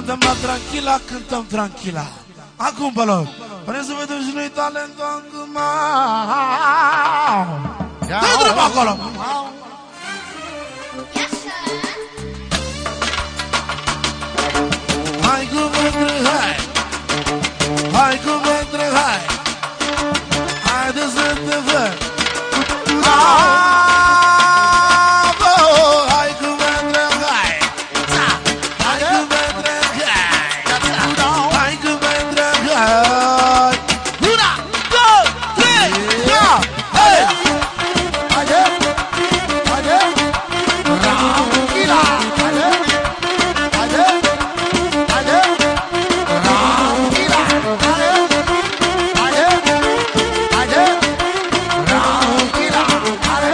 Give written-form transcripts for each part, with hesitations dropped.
Cântăm la tranquila, cântăm tranquila. Acum pe loc. Vrem să vedem și noi talentul acum. Dă-i drum acolo. Hai cu mândră, hai. Hai cu mândră, hai. Haide să te văd. Hai cu mândră, hai. Hai cu mândră, hai. Hai cu mândră, hai. Una, două, trei, ia, hei. Haide, haide. Tranquila, haide. Haide, haide. Tranquila, haide. Haide, haide. Tranquila, haide.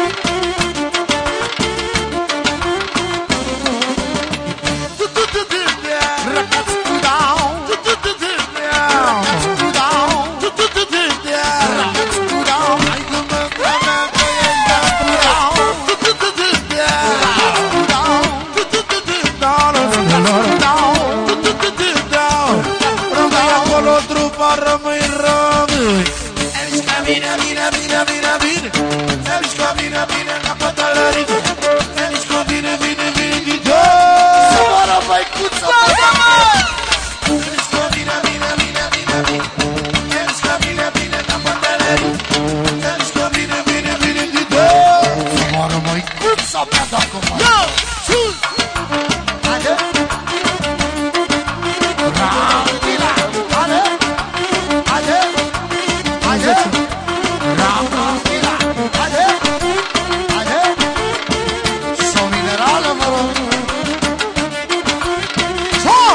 Rămâi, rămâi. Ești ca bine, bine, bine, bine, bine. Ești ca bine, bine, la pătălărică. Ești ca bine, bine, bine, bine. Să moară măicuță, ești ca bine, bine, bine, bine, bine. Ești ca bine, bine, la pătălărică. Ești ca bine, bine, bine, bine. Să moară măicuță, mea dacă mai. Yo, sus. Haide. Tranquila, haide. Haide, haide, tranquila, haide, haide. Sau minerală, mă rog. Sau!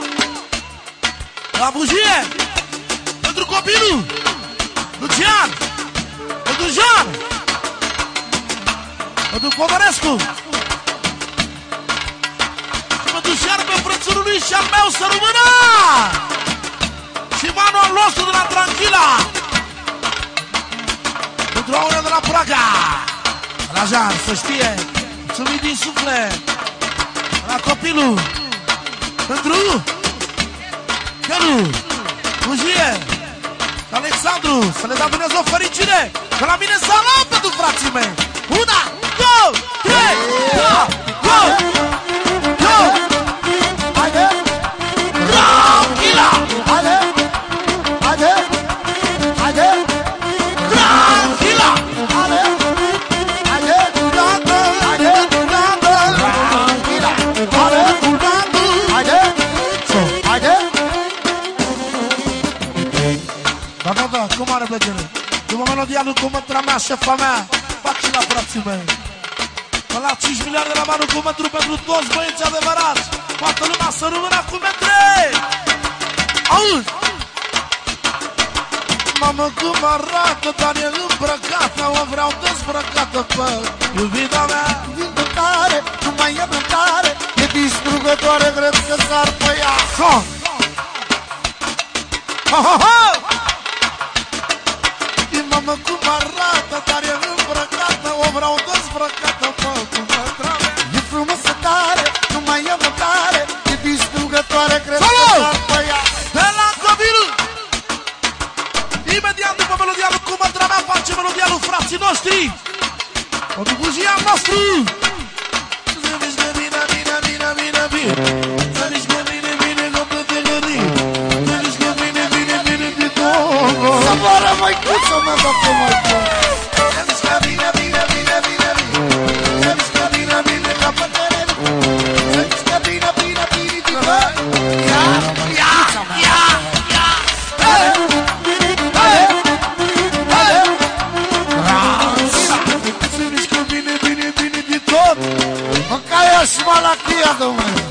La bujie! Pentru copilul! Lucian! Pentru Jean! Pentru Codărescu! Și pentru Jean, pe frățurul lui și al meu, să rămână! Și manual nostru de la Tranquila. Pentru Aurel de la Praga. La Jean, să știe. Mulțumim din suflet. La copilul. Pentru Gelu, Bujie, Alexandru. Să le dea Dumnezeu fericire. Că la mine salam pentru frații mei. Una, două, trei, două, două, două. Haide. Tranquila. Haide. Haide, haide, tranquila, haide, haide, haide, tranquila, haide, haide, haide. Da, cum are plăcere? După melodia lui Cumătra mea, șefa mea, fac și la frații mei. Până la 5 miliarde la banul Cumătru pentru toți băieți adevărați. Toată lumea să rămână cu metre. Auzi! Mamă, cum arată, dar e îmbrăcată. O vreau dezbrăcată pe iubita mea. Vindătare, nu mai e blântare. E distrugătoare, cred că s-ar pe ea. Ha! Ha, ha, ha! E mamă, cum arată, dar e îmbrăcată. O vreau dezbrăcată pe iubita mea. E frumosă tare, nu mai e blântare. E distrugătoare, cred că s-ar pe ea. De la copilul! Imediat după melodia lui Cumătra mea face melodia lui frații noștri. O bujia noastră. Să mișcă bine, bine, bine, bine, bine. Să mișcă bine, bine, că te gări. Să mișcă bine, bine, bine, bine. Să moară măicuță, mă, dacă mă spun. Să mișcă bine, bine, bine, bine, bine. Să mișcă bine, bine, că te gări. Să mișcă bine, bine, bine, bine. Ia, ia, ia, ia. Mâncaia și malachia, domnule.